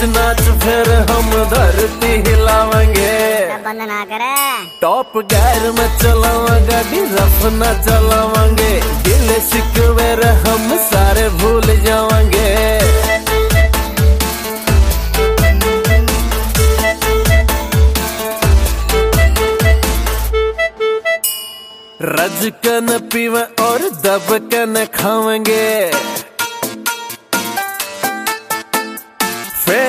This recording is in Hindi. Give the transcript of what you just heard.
नाच फिर हम धरती हिलावेंगे। बंद ना करे। टॉप गैर में चलावा गाड़ी रफ ना चलावेंगे। गिले शिकवे हम सारे भूल जावेंगे। रज के न पीवे और दब के न खावेंगे।